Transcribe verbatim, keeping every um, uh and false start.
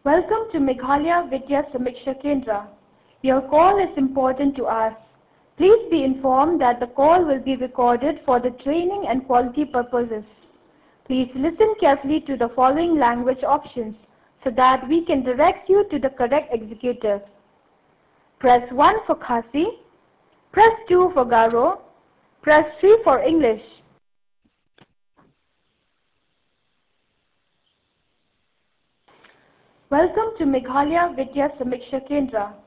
Welcome to Meghalaya Vidya Samiksha Kendra. Your call is important to us. Please be informed that the call will be recorded for the training and quality purposes. Please listen carefully to the following language options so that we can direct you to the correct executive. Press one for Khasi, press two for Garo, press three for English. Welcome to Meghalaya Vidya Samiksha Kendra.